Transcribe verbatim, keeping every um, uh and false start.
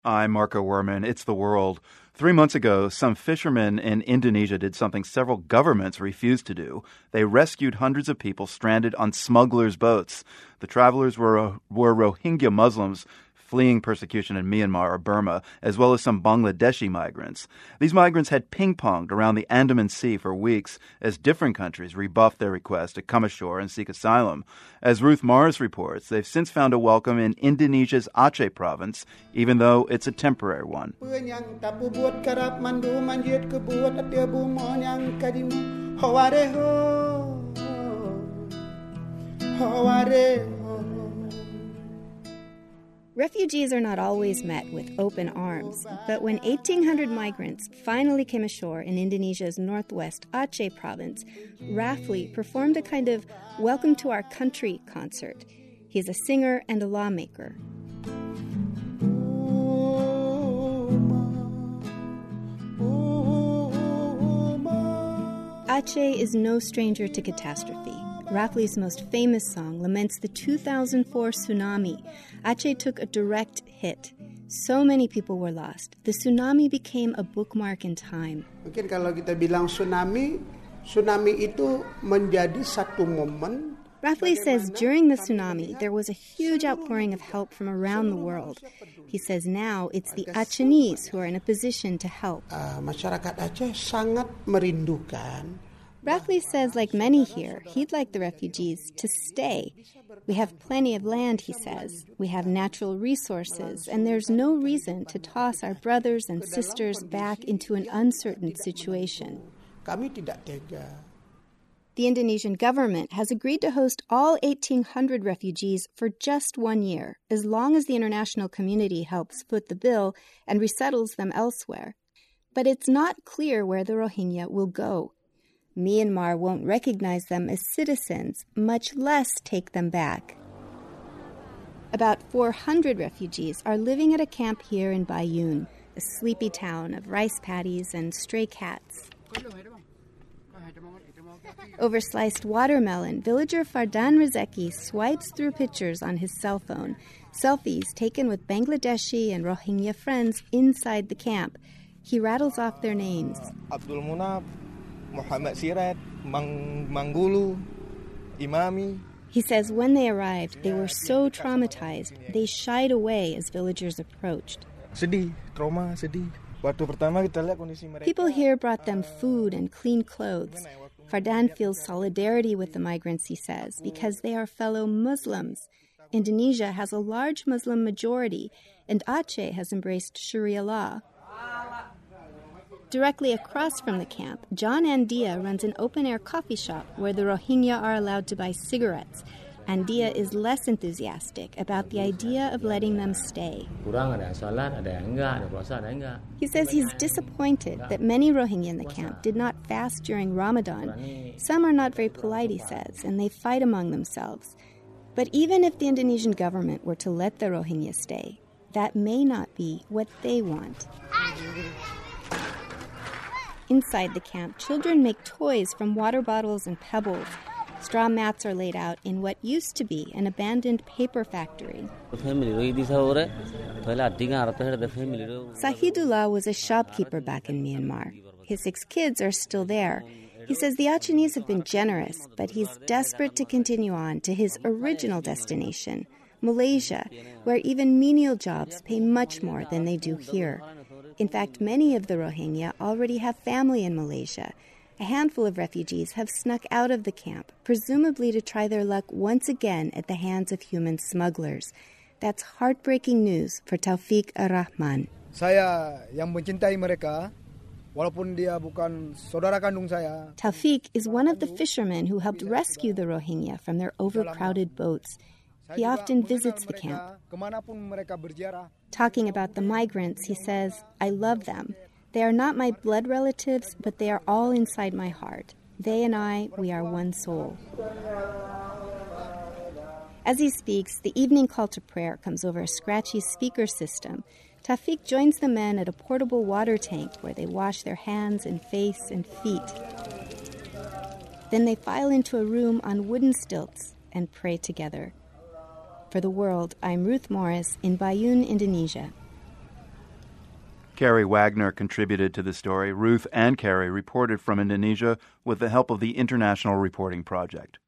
I'm Marco Werman. It's the world. Three months ago, some fishermen in Indonesia did something several governments refused to do. They rescued hundreds of people stranded on smugglers' boats. The travelers were, were Rohingya Muslims fleeing persecution in Myanmar or Burma, as well as some Bangladeshi migrants. These migrants had ping-ponged around the Andaman Sea for weeks as different countries rebuffed their request to come ashore and seek asylum. As Ruth Morris reports, they've since found a welcome in Indonesia's Aceh province, even though it's a temporary one. Refugees are not always met with open arms, but when eighteen hundred migrants finally came ashore in Indonesia's northwest Aceh province, Rafli performed a kind of Welcome to Our Country concert. He's a singer and a lawmaker. Aceh is no stranger to catastrophe. Rafli's most famous song laments the two thousand four tsunami. Aceh took a direct hit. So many people were lost. The tsunami became a bookmark in time. Mungkin kalau kita bilang tsunami, tsunami itu menjadi satu momen. Rafli says during the tsunami, there was a huge outpouring of help from around the world. He says now it's the Acehnese who are in a position to help. Uh, masyarakat Aceh sangat merindukan. Rafli says, like many here, he'd like the refugees to stay. We have plenty of land, he says. We have natural resources, and there's no reason to toss our brothers and sisters back into an uncertain situation. Kami tidak tega. The Indonesian government has agreed to host all eighteen hundred refugees for just one year, as long as the international community helps foot the bill and resettles them elsewhere. But it's not clear where the Rohingya will go. Myanmar won't recognize them as citizens, much less take them back. About four hundred refugees are living at a camp here in Bayun, a sleepy town of rice paddies and stray cats. Over sliced watermelon, villager Fardan Rezeki swipes through pictures on his cell phone, selfies taken with Bangladeshi and Rohingya friends inside the camp. He rattles off their names. Abdul Munab, Muhammad Sirat, Mang- Mangulu, Imami. He says when they arrived, they were so traumatized, they shied away as villagers approached. Sedih, trauma, sedih. Waktu pertama kita lihat kondisi mereka. People here brought them food and clean clothes. Fardan feels solidarity with the migrants, he says, because they are fellow Muslims. Indonesia has a large Muslim majority, and Aceh has embraced Sharia law. Directly across from the camp, John Andia runs an open-air coffee shop where the Rohingya are allowed to buy cigarettes. Andia is less enthusiastic about the idea of letting them stay. He says he's disappointed that many Rohingya in the camp did not fast during Ramadan. Some are not very polite, he says, and they fight among themselves. But even if the Indonesian government were to let the Rohingya stay, that may not be what they want. Inside the camp, children make toys from water bottles and pebbles. Straw mats are laid out in what used to be an abandoned paper factory. Sahidullah was a shopkeeper back in Myanmar. His six kids are still there. He says the Acehnese have been generous, but he's desperate to continue on to his original destination, Malaysia, where even menial jobs pay much more than they do here. In fact, many of the Rohingya already have family in Malaysia. A handful of refugees have snuck out of the camp, presumably to try their luck once again at the hands of human smugglers. That's heartbreaking news for Taufik Ar-Rahman. Saya yang mencintai mereka, walaupun dia bukan saudara kandung saya. Taufik is one of the fishermen who helped rescue the Rohingya from their overcrowded boats. He often visits the camp. Talking about the migrants, he says, I love them. They are not my blood relatives, but they are all inside my heart. They and I, we are one soul. As he speaks, the evening call to prayer comes over a scratchy speaker system. Taufik joins the men at a portable water tank where they wash their hands and face and feet. Then they file into a room on wooden stilts and pray together. For the world, I'm Ruth Morris in Bayun, Indonesia. Carrie Wagner contributed to the story. Ruth and Carrie reported from Indonesia with the help of the International Reporting Project.